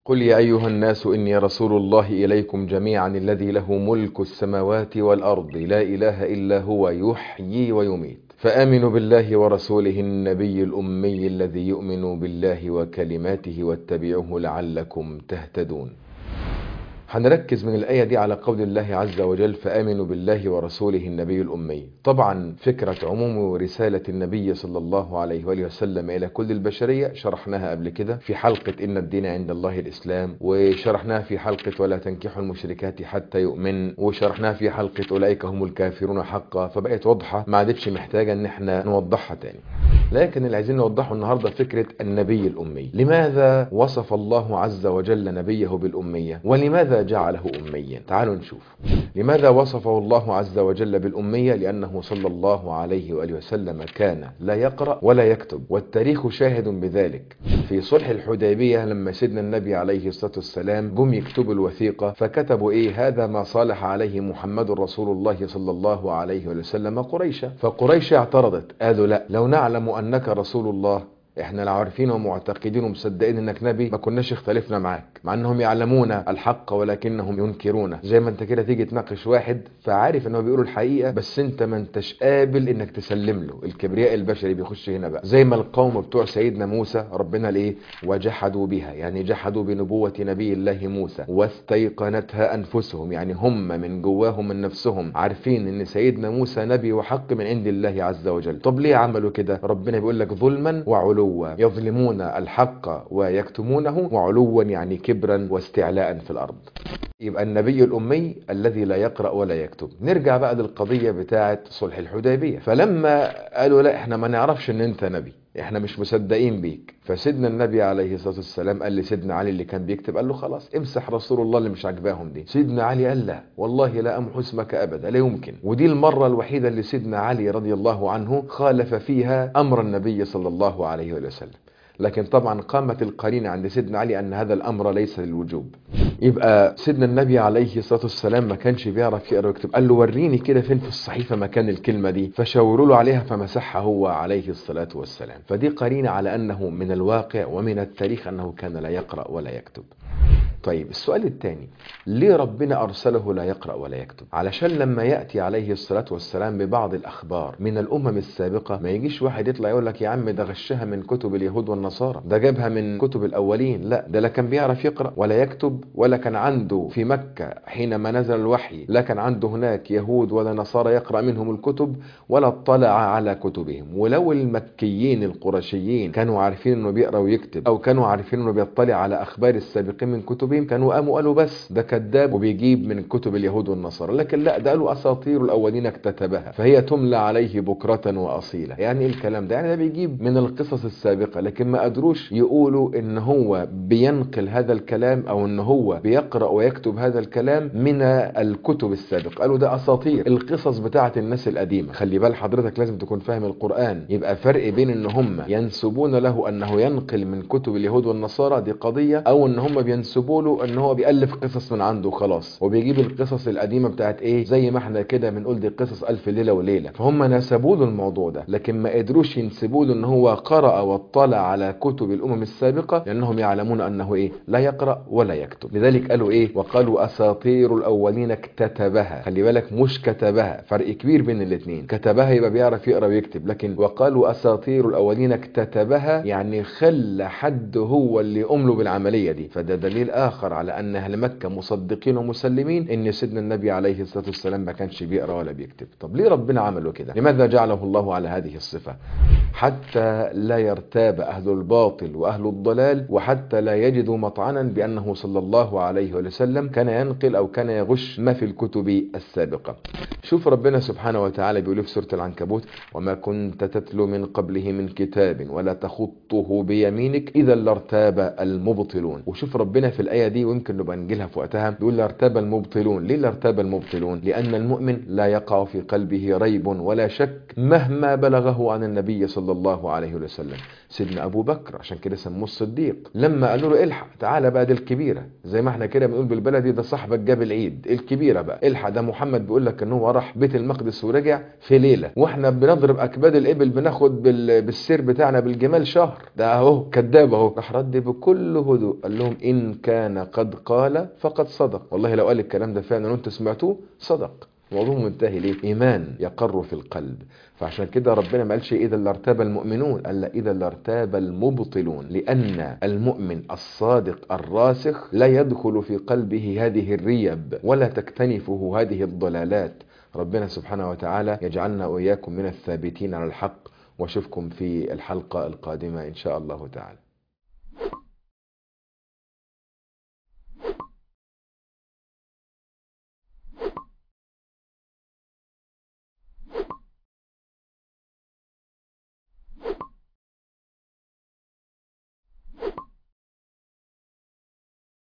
قل يا أيها الناس إني رسول الله إليكم جميعا الذي له ملك السماوات والأرض لا إله إلا هو يحيي ويميت فآمنوا بالله ورسوله النبي الأمي الذي يؤمن بالله وكلماته واتبعوه لعلكم تهتدون. هنركز من الآية دي على قول الله عز وجل فآمنوا بالله ورسوله النبي الأمي. طبعا فكرة عموم رسالة النبي صلى الله عليه وآله وسلم إلى كل البشرية شرحناها قبل كده في حلقة إن الدين عند الله الإسلام، وشرحناها في حلقة ولا تنكحوا المشركات حتى يؤمن، وشرحناها في حلقة أولئك هم الكافرون حقا، فبقت واضحة ما عادتش محتاجة إن احنا نوضحها تاني. لكن اللي عايزين نوضحه النهاردة فكرة النبي الأمي. لماذا وصف الله عز وجل نبيه بالأمية؟ ولماذا جعله أميا؟ تعالوا نشوف. لماذا وصفه الله عز وجل بالأمية؟ لأنه صلى الله عليه وآله وسلم كان لا يقرأ ولا يكتب، والتاريخ شاهد بذلك. في صلح الحديبية لما سيدنا النبي عليه الصلاة والسلام جم يكتبوا الوثيقة فكتبوا هذا ما صالح عليه محمد رسول الله صلى الله عليه وسلم قريشا. فقريش اعترضت، قالوا لا، لو نعلم أنك رسول الله، احنا لو عارفين ومعتقدين ومصدقين انك نبي ما كناش اختلفنا معاك، مع انهم يعلمون الحق ولكنهم ينكرونه. زي ما انت كده تيجي تناقش واحد فعارف انه بيقول الحقيقه بس انت ما انتش قابل انك تسلم له. الكبرياء البشري بيخش هنا بقى، زي ما القوم بتوع سيدنا موسى ربنا وجحدوا بها، يعني جحدوا بنبوه نبي الله موسى واستيقنتها انفسهم، يعني هم من جواهم من نفسهم عارفين ان سيدنا موسى نبي وحق من عند الله عز وجل. طب ليه عملوا كده؟ ربنا بيقول لك ظلما وعلوا، يظلمون الحق ويكتمونه، وعلوا يعني كبرا واستعلاء في الأرض. يبقى النبي الأمي الذي لا يقرأ ولا يكتب. نرجع بقى للقضية بتاعة صلح الحديبية. فلما قالوا لا احنا ما نعرفش ان انت نبي، احنا مش مصدقين بيك، فسيدنا النبي عليه الصلاة والسلام قال لسيدنا علي اللي كان بيكتب، قال له خلاص امسح رسول الله اللي مش عاجباهم دي. سيدنا علي قال لا والله لا امحو اسمك ابدا، لا يمكن. ودي المرة الوحيدة اللي سيدنا علي رضي الله عنه خالف فيها امر النبي صلى الله عليه وسلم. لكن طبعا قامت القرينة عند سيدنا علي ان هذا الامر ليس للوجوب. يبقى سيدنا النبي عليه الصلاة والسلام ما كانش بيعرف يقرأ ويكتب، قال له وريني كده فين في الصحيفة مكان الكلمة دي، فشاوروا له عليها فمسحها هو عليه الصلاة والسلام. فدي قرينة على أنه من الواقع ومن التاريخ أنه كان لا يقرأ ولا يكتب. طيب السؤال الثاني، ليه ربنا أرسله لا يقرأ ولا يكتب؟ علشان لما يأتي عليه الصلاة والسلام ببعض الأخبار من الأمم السابقة ما يجيش واحد يطلع يقول لك يا عم ده غشها من كتب اليهود والنصارى، ده جابها من كتب الأولين. لا، ده لا كان بيعرف يقرأ ولا يكتب، ولا كان عنده في مكة حينما نزل الوحي لا كان عنده هناك يهود ولا نصارى يقرأ منهم الكتب ولا اطلع على كتبهم. ولو المكيين القرشيين كانوا عارفين انه بيقرأ ويكتب، او كانوا عارفين انه بيطلع على اخبار السابقين من كتبهم، كانوا قاموا قالوا بس ده كذاب وبيجيب من كتب اليهود والنصارى. لكن لا، ده قالوا اساطير الاولين اكتتبها فهي تملى عليه بكرة واصيلة. يعني ايه الكلام ده؟ يعني ده بيجيب من القصص السابقة، لكن ما قدروش يقولوا ان هو بينقل هذا الكلام او ان هو بيقرأ ويكتب هذا الكلام من الكتب السابقة. قالوا ده اساطير القصص بتاعة الناس القديمة. خلي بال حضرتك، لازم تكون فاهم القرآن. يبقى فرق بين ان هم ينسبون له انه ينقل من كتب اليهود والنصارى دي قضية، او ان هم بينسبوا له ان هو بيألف قصص من عنده خلاص وبيجيب القصص القديمة بتاعت زي ما احنا كده بنقول دي قصص ألف ليلة وليلة. فهم نسبوا له الموضوع ده، لكن ما قدروش ينسبوا له ان هو قرأ واطلع على كتب الامم السابقة، لانهم يعلمون انه لا يقرأ ولا يكتب. لذلك قالوا وقالوا اساطير الاولين اكتتبها. خلي بالك، مش كتبها، فرق كبير بين الاثنين. كتبها يبقى بيعرف يقرأ ويكتب، لكن وقالوا اساطير الاولين اكتتبها يعني خلى حد هو اللي يقوم له بالعملية دي. فده دليل اخر على ان اهل مكة مصدقين ومسلمين ان سيدنا النبي عليه الصلاة والسلام ما كانش بيقرأ ولا بيكتب. طب ليه ربنا عمله كده؟ لماذا جعله الله على هذه الصفة؟ حتى لا يرتاب أهل الباطل وأهل الضلال، وحتى لا يجدوا مطعنا بأنه صلى الله عليه وسلم كان ينقل أو كان يغش ما في الكتب السابقة. شوف ربنا سبحانه وتعالى بيقول في سورة العنكبوت وما كنت تتلو من قبله من كتاب ولا تخطه بيمينك إذا لارتاب المبطلون. وشوف ربنا في الآية دي، ويمكن نبقى نجيلها في وقتها، بيقول لارتاب المبطلون. ليه لارتاب المبطلون؟ لأن المؤمن لا يقع في قلبه ريب ولا شك مهما بلغه عن النبي صلى الله عليه وسلم، سيدنا ابو بكر، عشان كده سموه الصديق. لما قالوا له الحق تعالى بقى، دي الكبيره، زي ما احنا كده بنقول بالبلدي، ده صاحبك جاب العيد، الكبيره بقى الحق، ده محمد بيقول لك ان هو راح بيت المقدس ورجع في ليله، واحنا بنضرب اكباد الابل بناخد بالسير بتاعنا بالجمال شهر، ده اهو كذاب اهو. راح رد بكل هدوء قال لهم ان كان قد قال فقد صدق، والله لو قال الكلام ده فعلا وانتم سمعتوه صدق. موضوع منتهي. ليه؟ ايمان يقر في القلب. فعشان كده ربنا ما قالش اذا لارتاب المؤمنون، قال اذا لارتاب المبطلون، لان المؤمن الصادق الراسخ لا يدخل في قلبه هذه الريب ولا تكتنفه هذه الضلالات. ربنا سبحانه وتعالى يجعلنا واياكم من الثابتين على الحق، واشوفكم في الحلقة القادمة ان شاء الله تعالى.